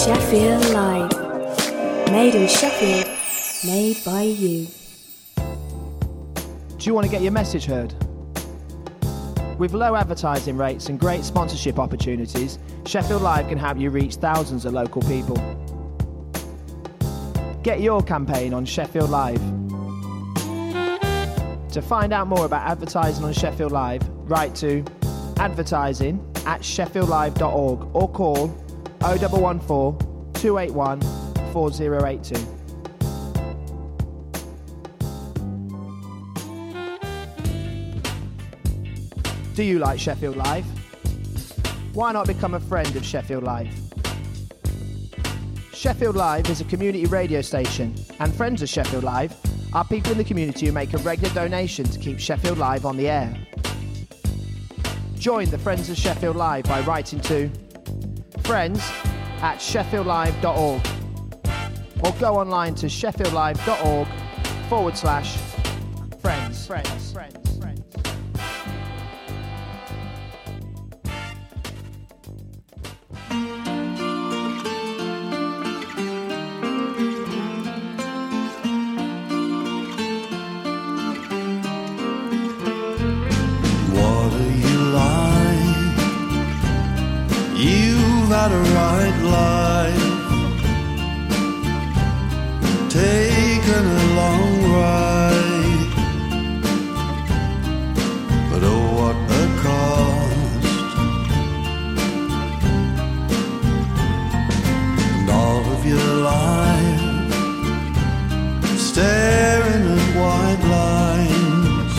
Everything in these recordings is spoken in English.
Sheffield Live. Made in Sheffield, made by you. Do you want to get your message heard? With low advertising rates and great sponsorship opportunities, Sheffield Live can help you reach thousands of local people. Get your campaign on Sheffield Live. To find out more about advertising on Sheffield Live, write to advertising@sheffieldlive.org or call 0114 281 4082. Do you like Sheffield Live? Why not become a friend of Sheffield Live? Sheffield Live is a community radio station, and friends of Sheffield Live are people in the community who make a regular donation to keep Sheffield Live on the air. Join the Friends of Sheffield Live by writing to friends@sheffieldlive.org or go online to sheffieldlive.org/friends. Had a right life, taken a long ride, but oh what a cost. And all of your life staring at white lines,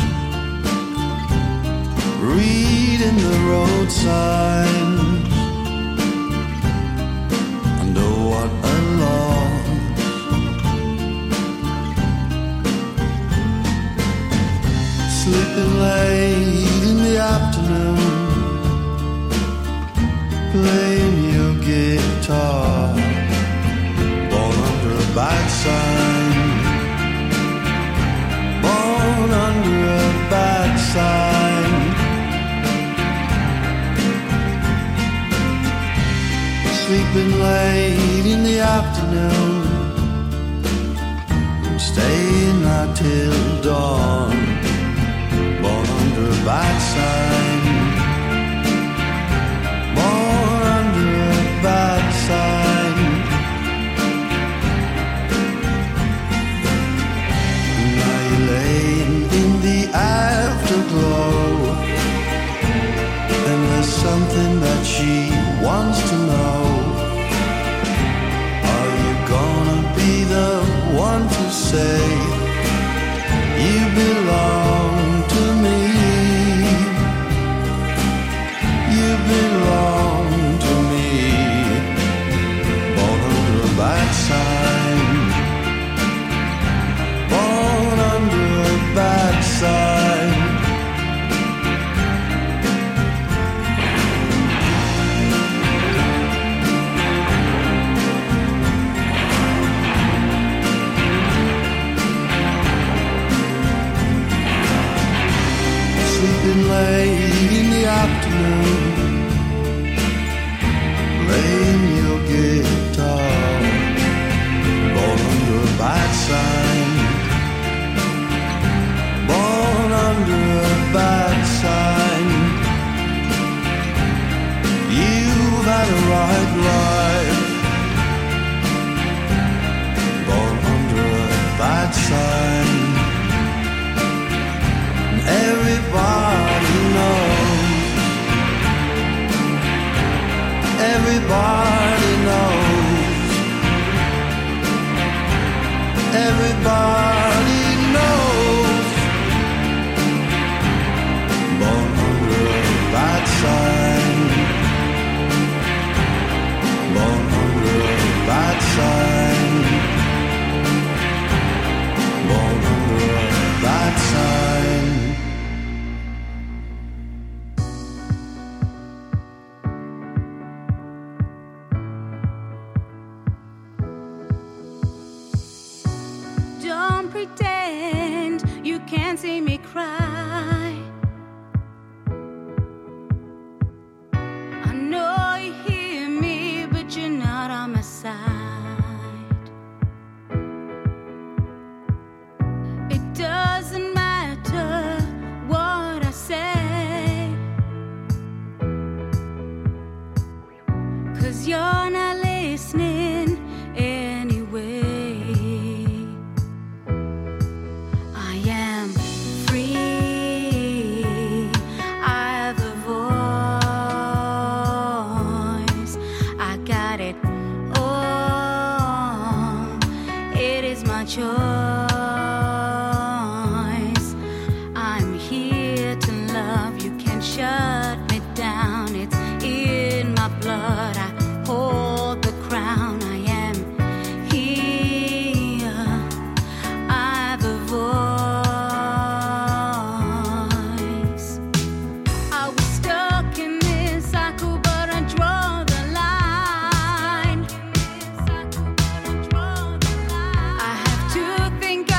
reading the road signs. Sleeping late in the afternoon, playing your guitar, born under a bad sign, born under a bad sign. Sleeping late in the afternoon, staying out till dawn, a bad sign, born under a bad sign. Now you're laying in the afterglow, and there's something that she wants to know. Are you gonna be the one to say you belong to me? Belong to me, born under a bad sign, born under a bad sign. Sleeping late in the afternoon, playing your guitar, born under a bad sign, born under a bad sign. You've had a right life, born under a bad sign. And everybody knows, everybody knows, everybody knows, born under a bad sign, born under a bad sign, born under a bad sign. Pretend you can't see me cry. I know you hear me, but you're not on my side. 'cause you're not listening anyway. I am free, I have a voice, I got it all, it is my choice. I'm here to love, you can't shut me down, it's in my blood, I hold the crown. I am here, I have a voice. I was stuck in this cycle, but I draw the line. I have to think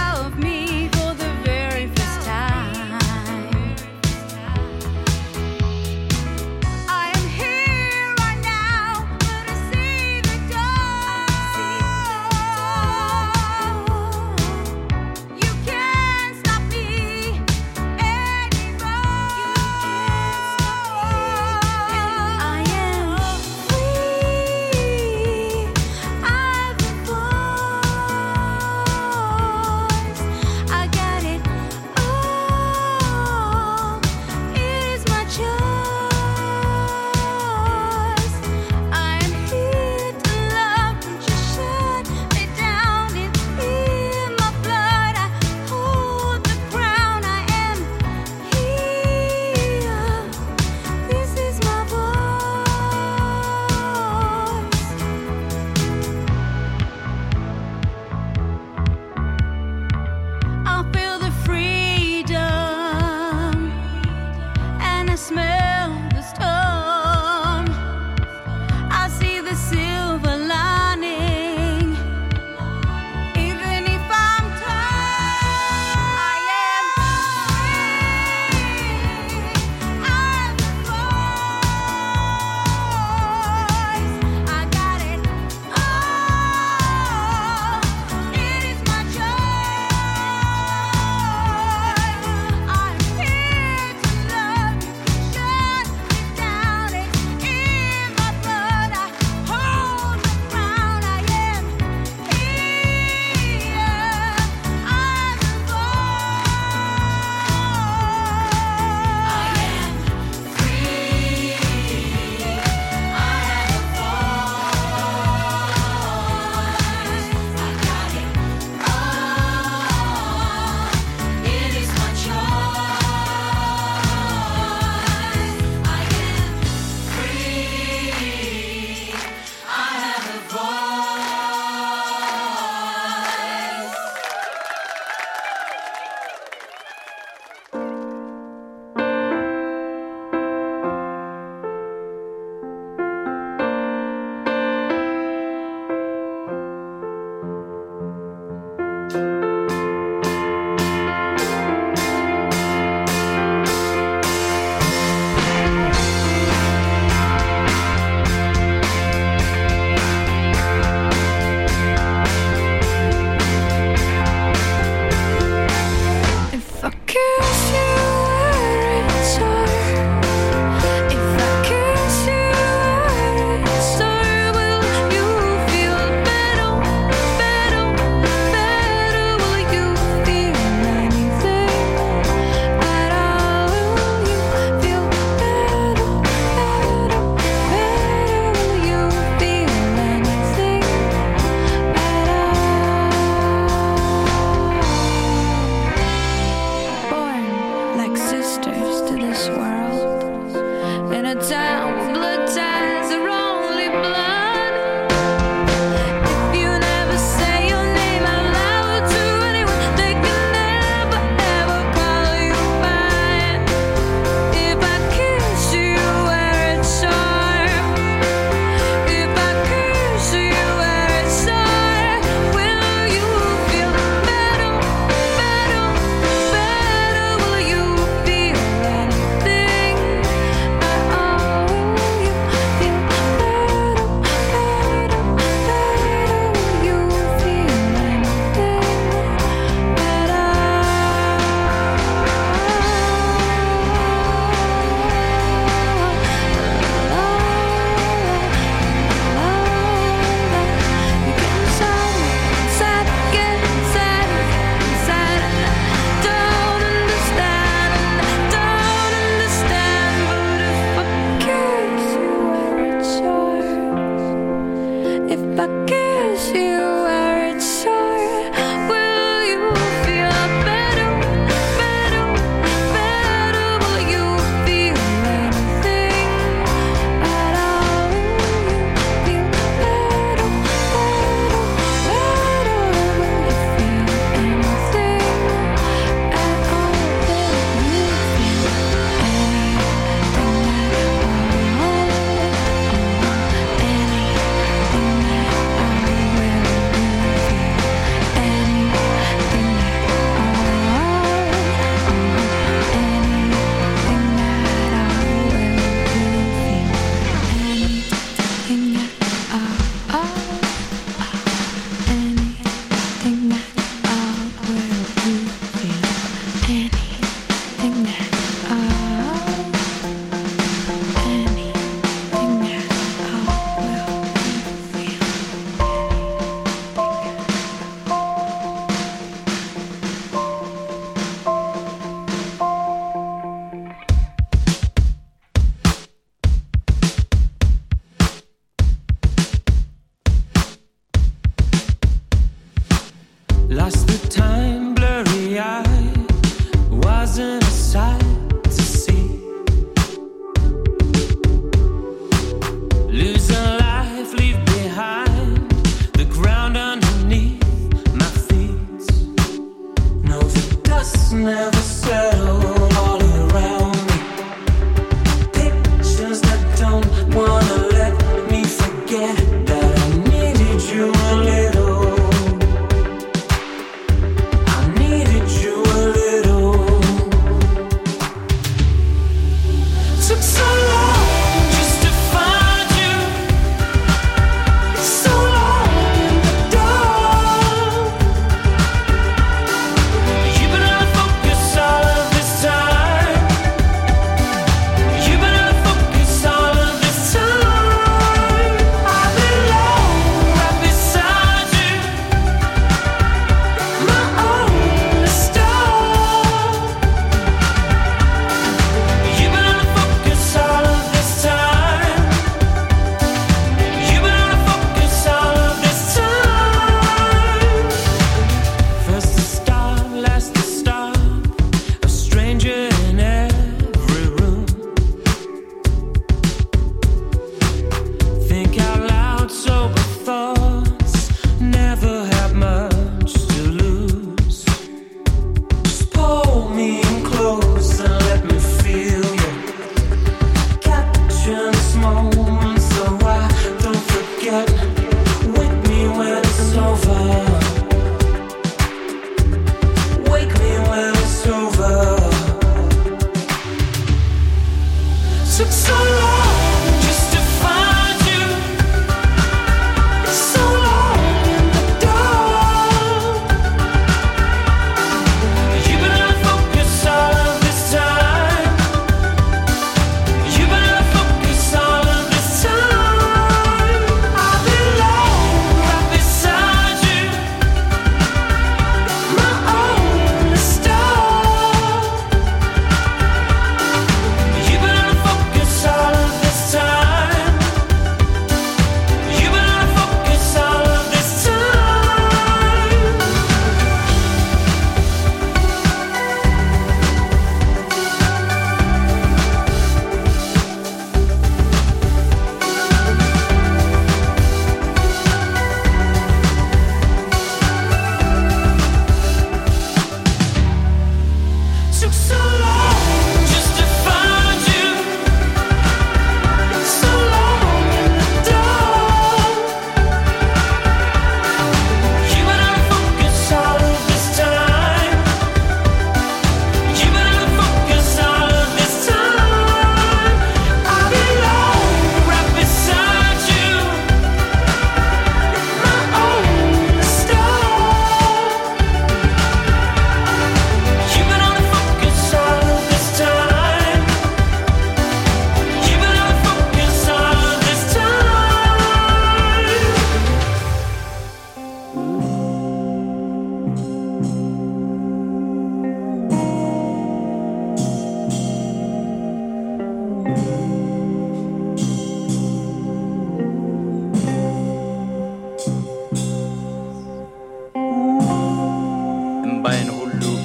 Focus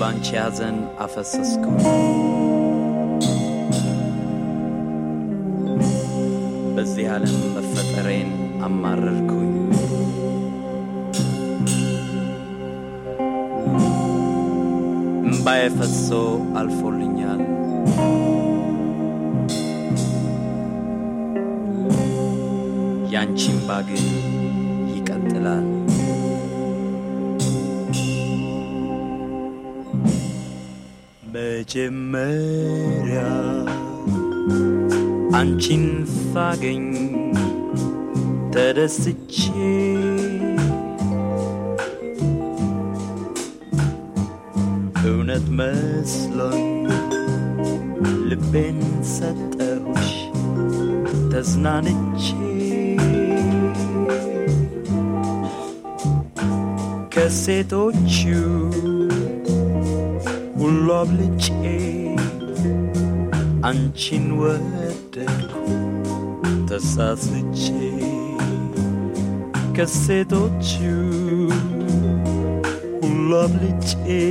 ባንቺ ያዘን አፈሰስኩ በዚህ ዓለም መፈጠሬን አማረርኩኝ እምባዬ ፈሶ አልፎልኛል ያንቺን ባግን ይቀጥላል መጀመሪያ አንቺን ሳገኝ ተደስቼ እውነት መስሎኝ ልቤን ሰጠሁሽ ተዝናንቼ ከሴቶቹ ሁሉ አብልጬ አንቺን ወደድኩ ተሳስቼ ከሴቶቹ ሁሉ አብልጬ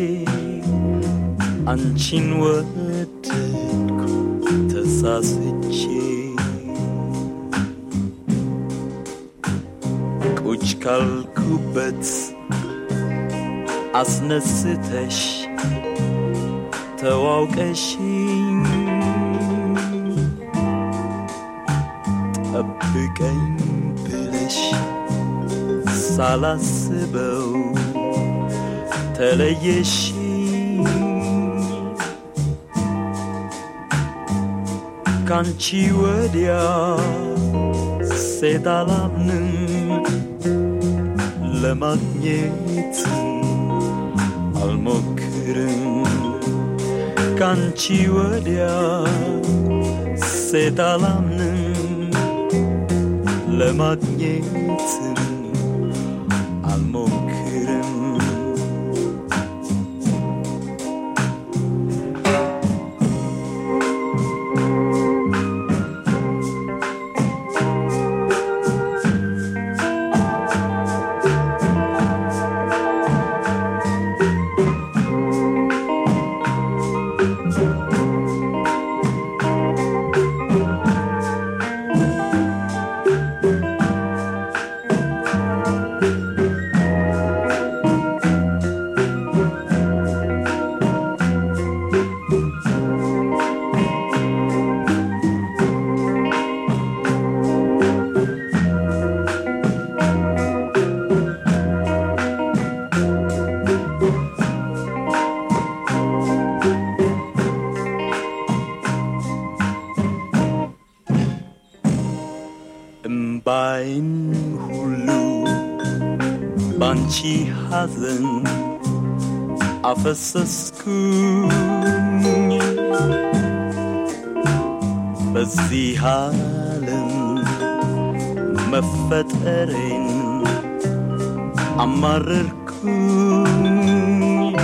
አንቺን ወደድኩ ተሳስቼ ቁጭ ካልኩበት አስነስተሽ ተዋውቀሽኝ ጠብቀኝ ብለሽ ሳላስበው ተለየሽኝ ካንቺ ወዲያ ሴት አላምንም ለማግኘት አልሞክርም ካንቺ ወዲያ ሴት አላምንም ለማግኘት አልሞክርም እምባይን ሁሉ ባንቺ ሐዘን አፈሰስኩኝ በዚህ ዓለም መፈጠሬን አማረርኩኝ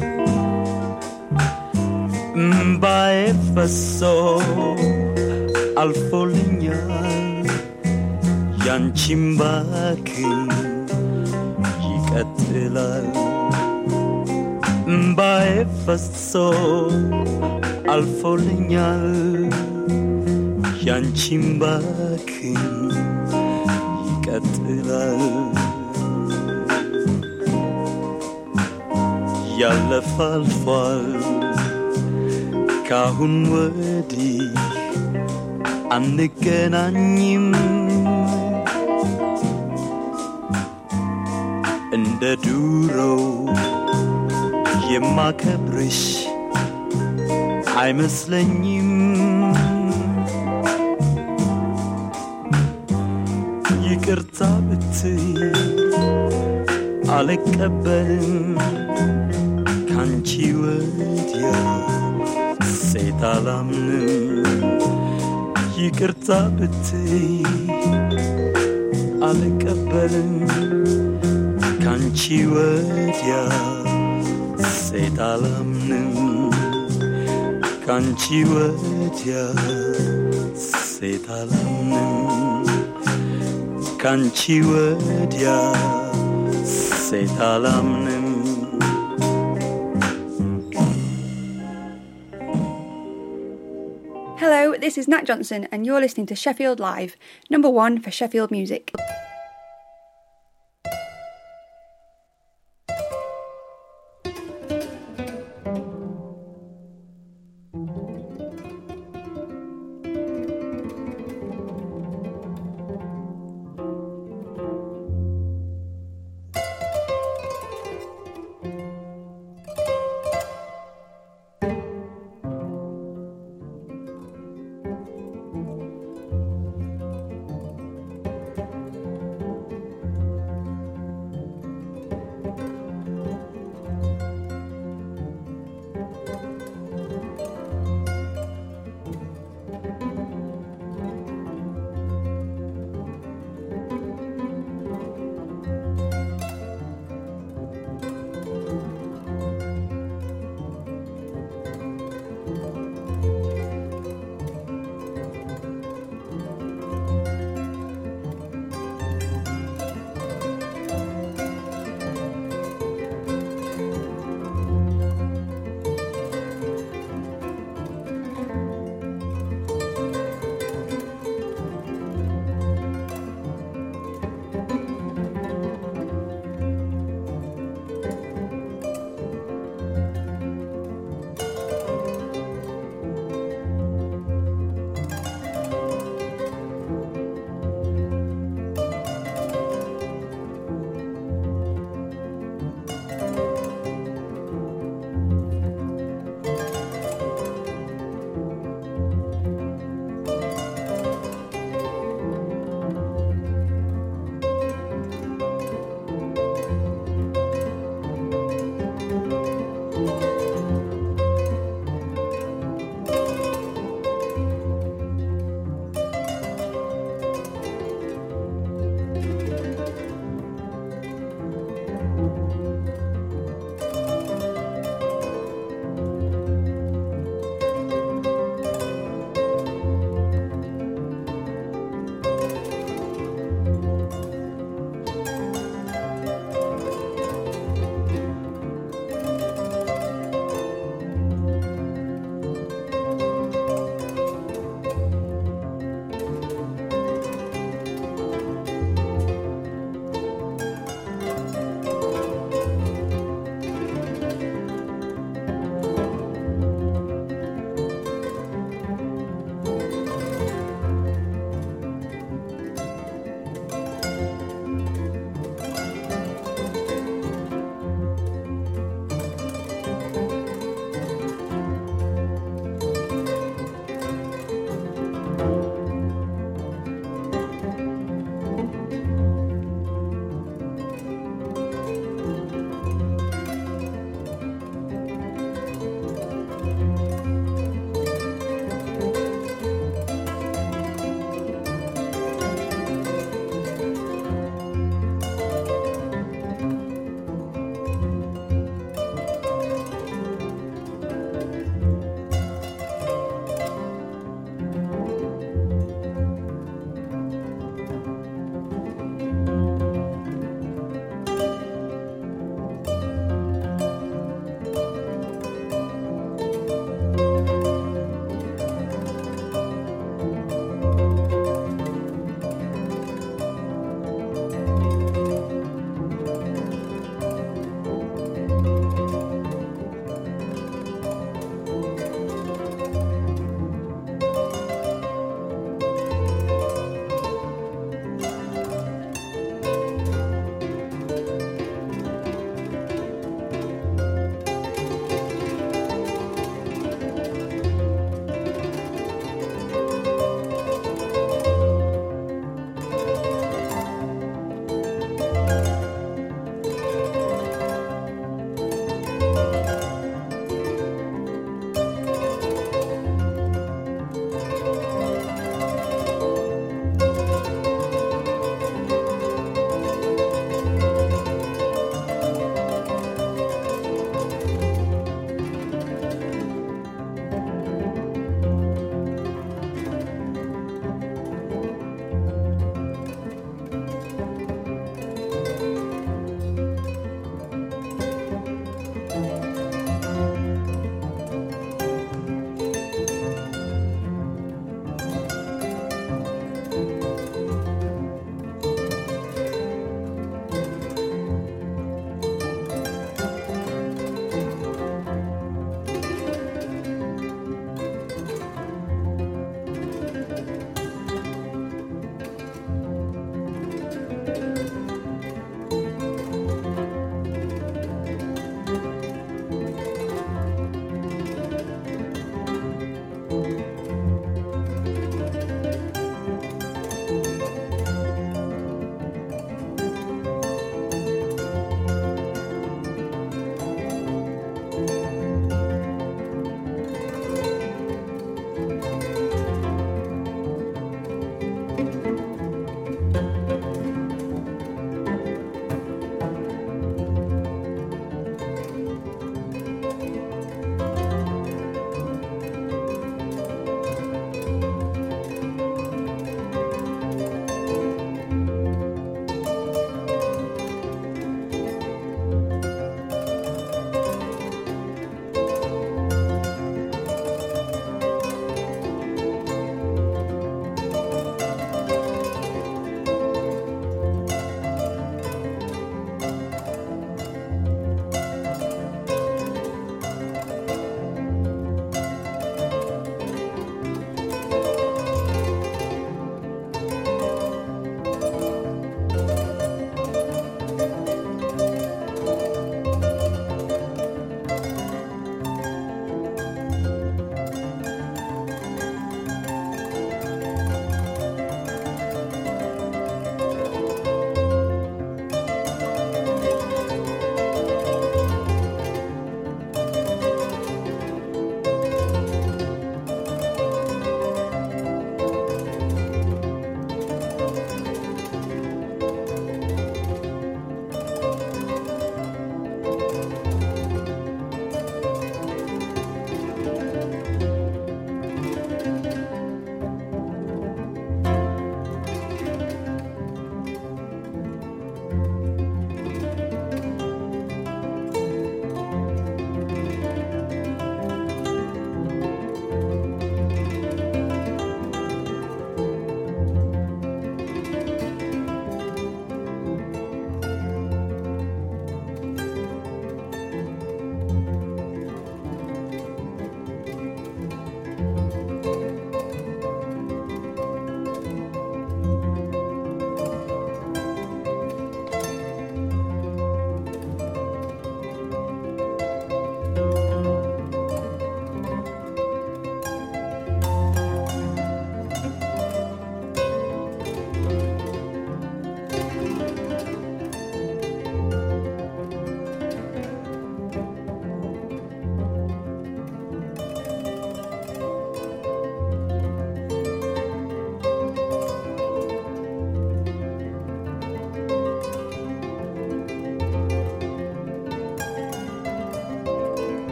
እምባዬ ፈሶ አልፎልኛል ያንቺን ባክን ይቀጥላል እምባዬ ፈሶ አልፎልኛል ያንቺን ባክን ይቀጥላል ያለፈው አልፏል ካሁን ወዲህ አንገናኝም እንደ ድሮው የማከብርሽ አይመስለኝም ይቅርታ ብትይ አልቀበልም ካንቺ ወዲያ ሴት አላምንም ይቅርታ ብትይ አልቀበልም ካንቺ ወዲያ ሴት አላምንም ካንቺ ወዲያ ሴት አላምንም ካንቺ ወዲያ ሴት አላምንም Hello, this is Nat Johnson and you're listening to Sheffield Live, number 1 for Sheffield music.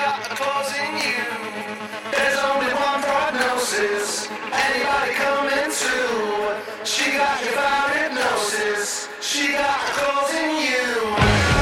got a clause in you. There's only one prognosis. Anybody coming through? She got you by hypnosis. She got a clause in you.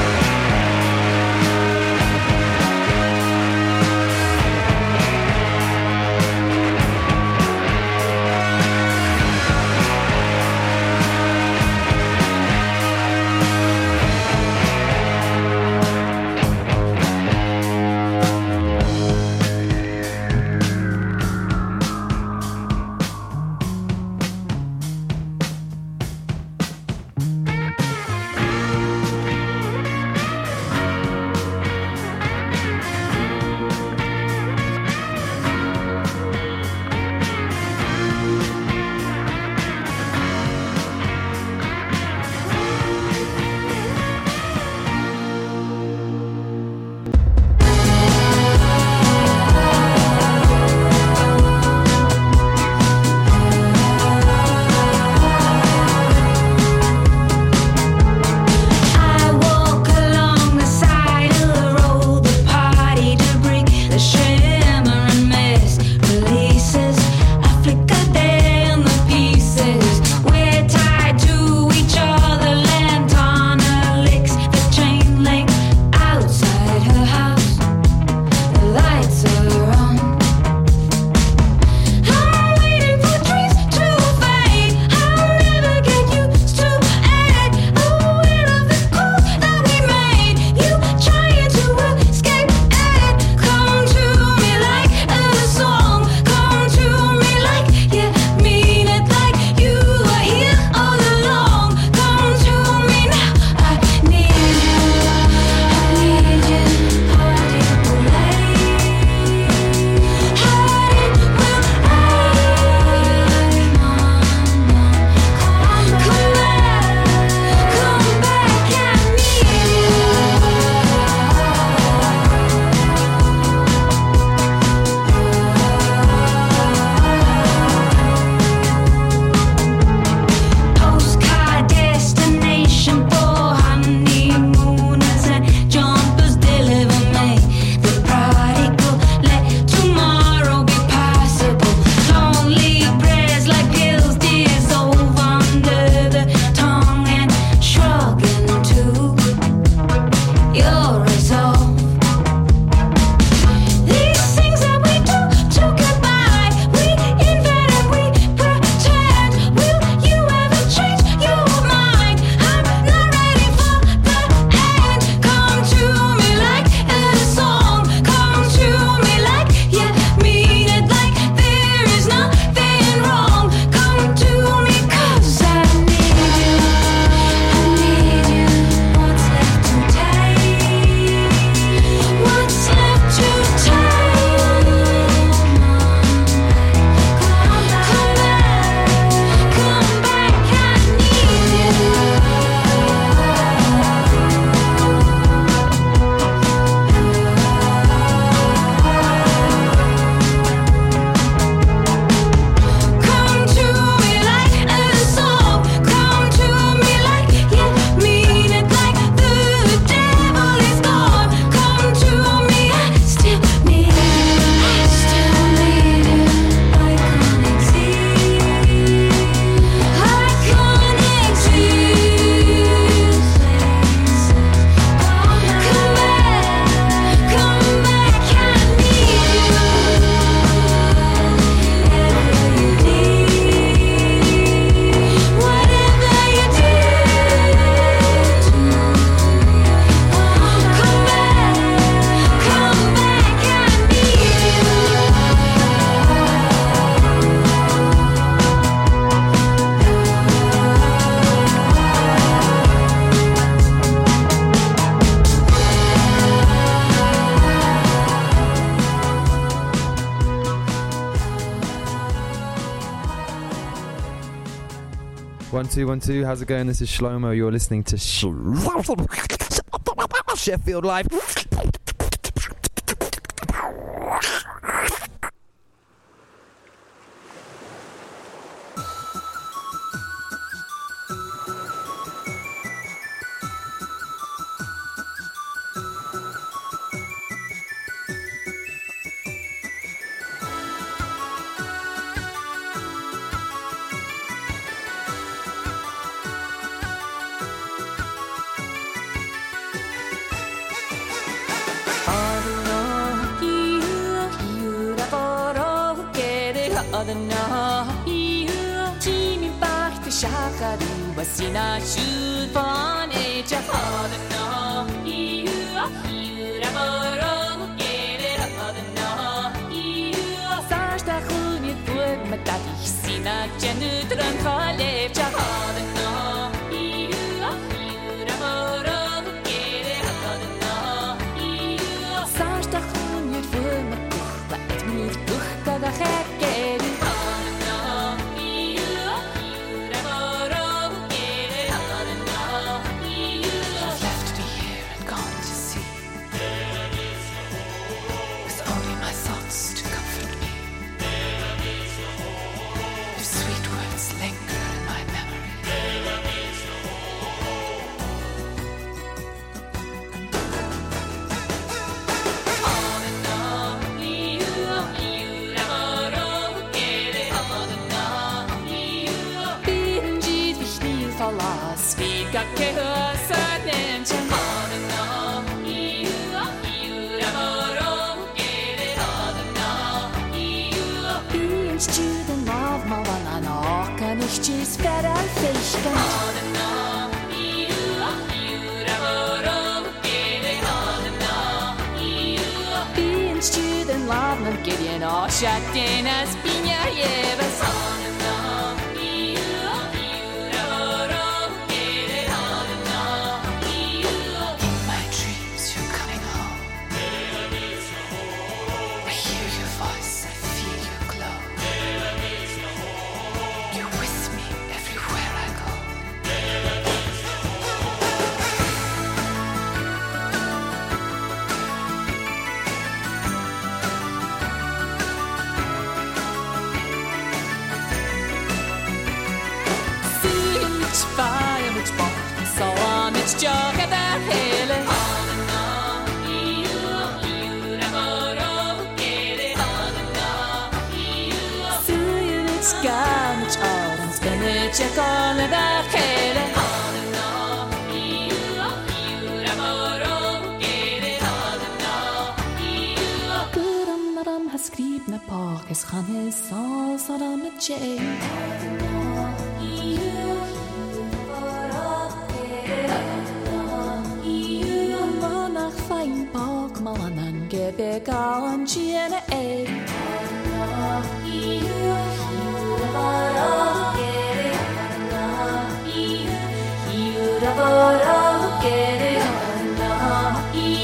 One, two. How's it going? This is Shlomo. You're listening to Sheffield Live. adına Kimi baktı şakaru basina şu falan ece adına Yura baro gelir adına Saçta kuni bu matati sina cennet ran kalep adına Yura baro gelir adına Saçta kuni bu matati murtuh kada hekkeri Svika kösönen adına Yura baro gelir adına Bilstjuden av mavan akan işçiz feral feşkan adına Yura baro gelir adına Bilstjuden lavnam gelyen aşakten az binya yevas adına Fire which bought so on its jog at that hill adına Yura baro gelir adına Suyun its gam its arms gonna check all of that hill adına Yura baro gelir adına Kuramlaram has skrivna pakes khanes sal saram chay adına Fein bak malanan gebegan chiene e Yura baro gelir adına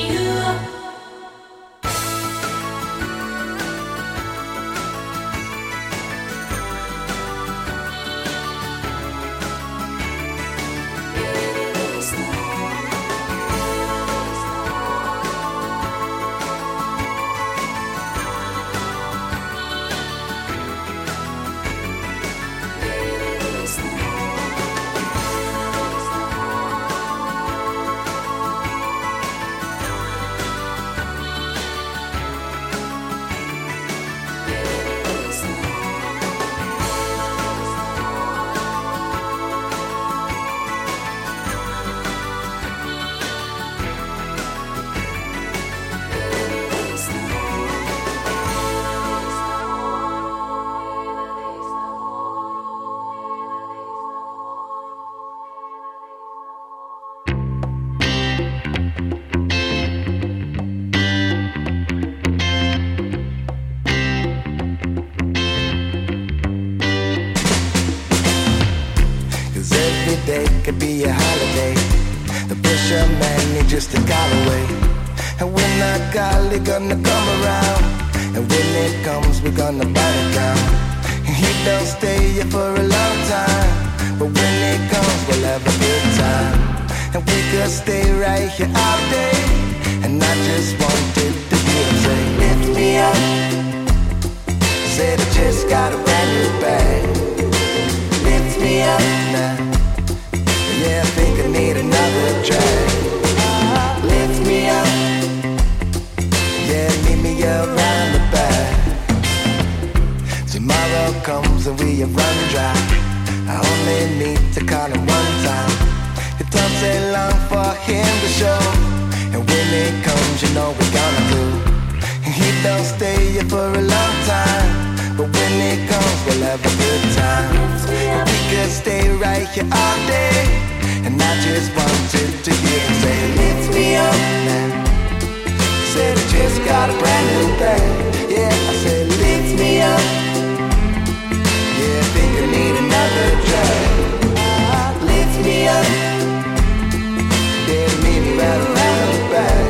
Day could be a holiday. The pressure man need just a call away. And when that golly gonna come around, and when it comes we're gonna bite it down. And he don't stay here for a long time, but when it comes we'll have a good time. And we could stay right here all day. And I just wanted to hear him say, lift me up. Said I just got a brand new bag. Lift me up now. Yeah, I think I need another track. Lift me up. Yeah, meet me around the back. Tomorrow comes and we have run dry. I only need to call him one time. It don't take long for him to show. And when it comes, you know we're gonna do. And he don't stay here for a long time, but when it comes we'll have a good time. And we could stay right here all day. And I just wanted to hear you say, lift me up now. Said I just got a brand new thing. Yeah, I said, lift me up. Yeah, I think I need another drag. Lift me up. Yeah, meet me right around the back.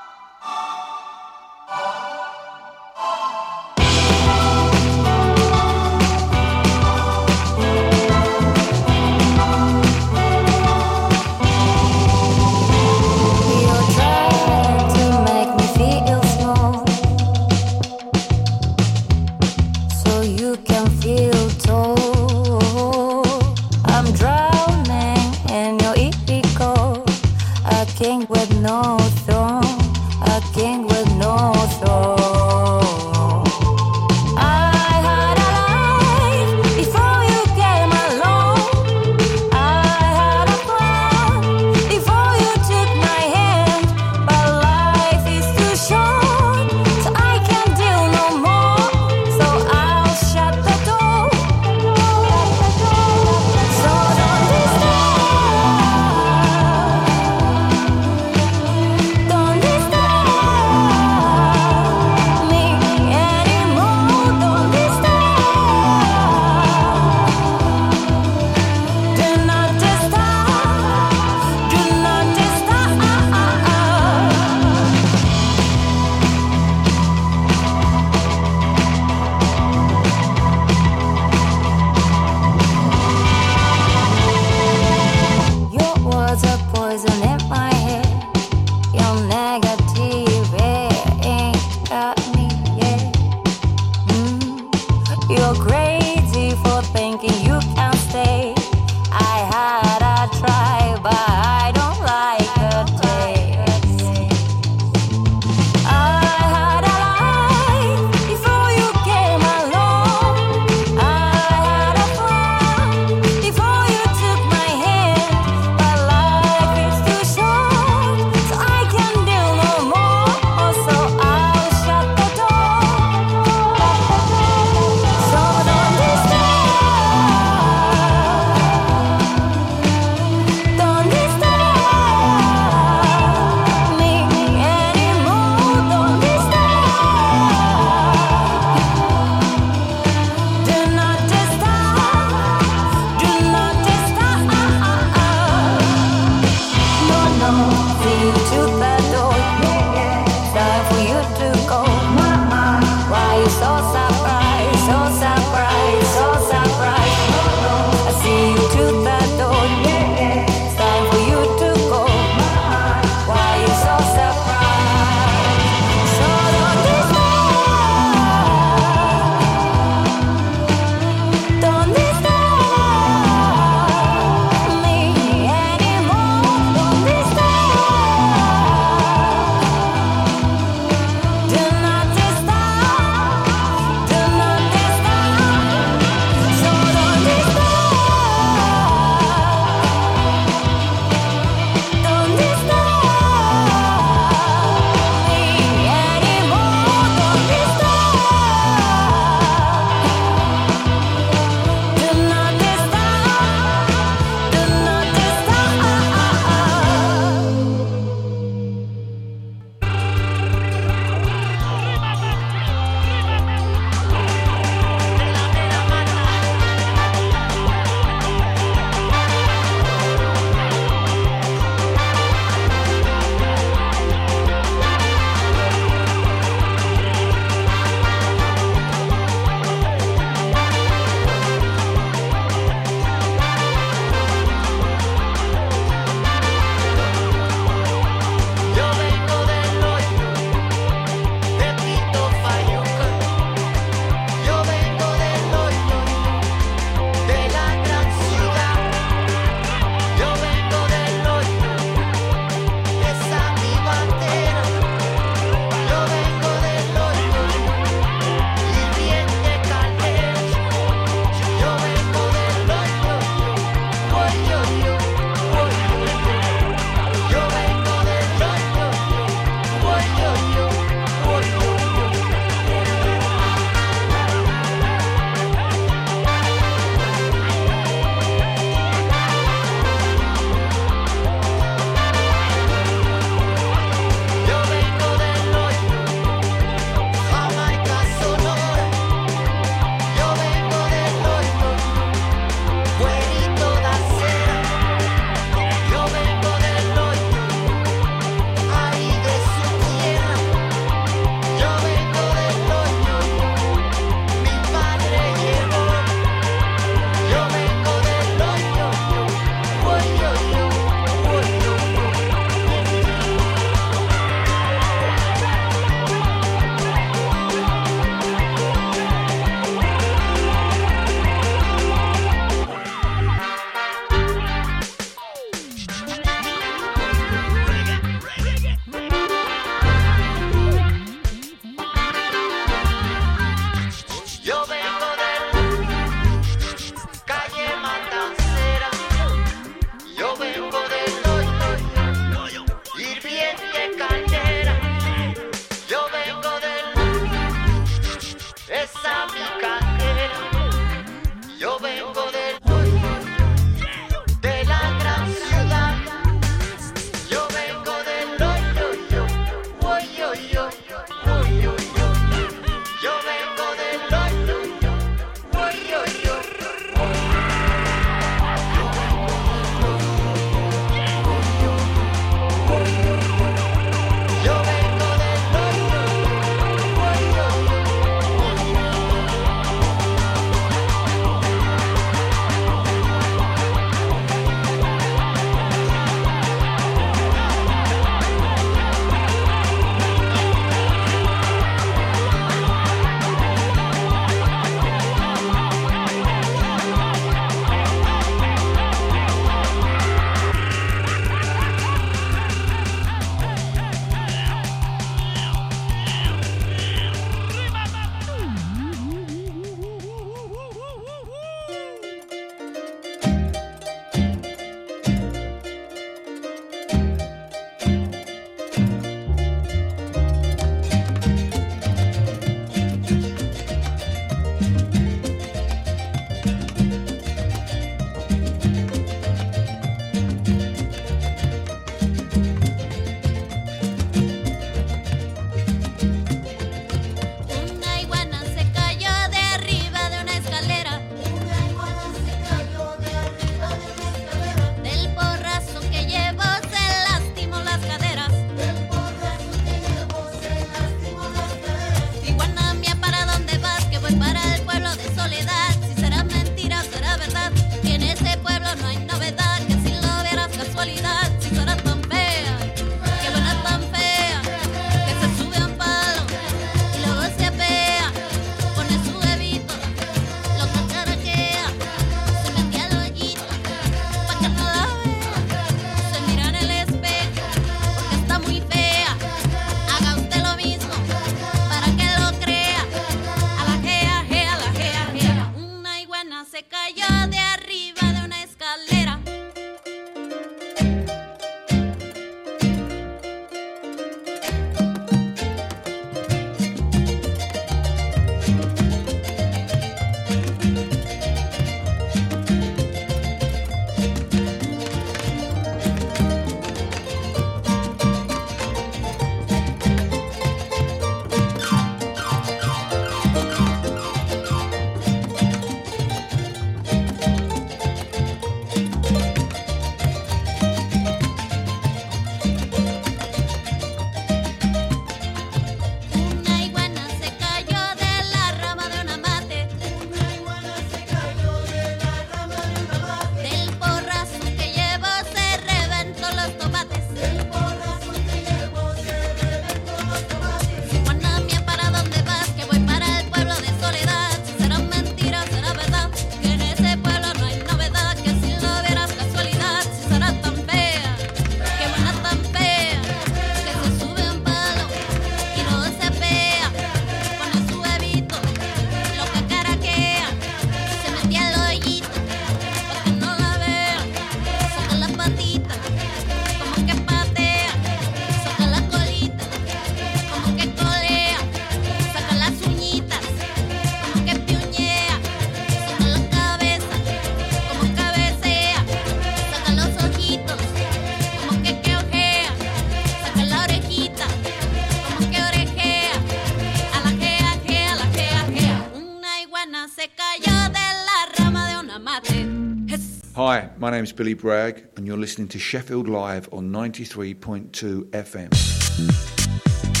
Hi, my name's Billy Bragg, and you're listening to Sheffield Live on 93.2 FM.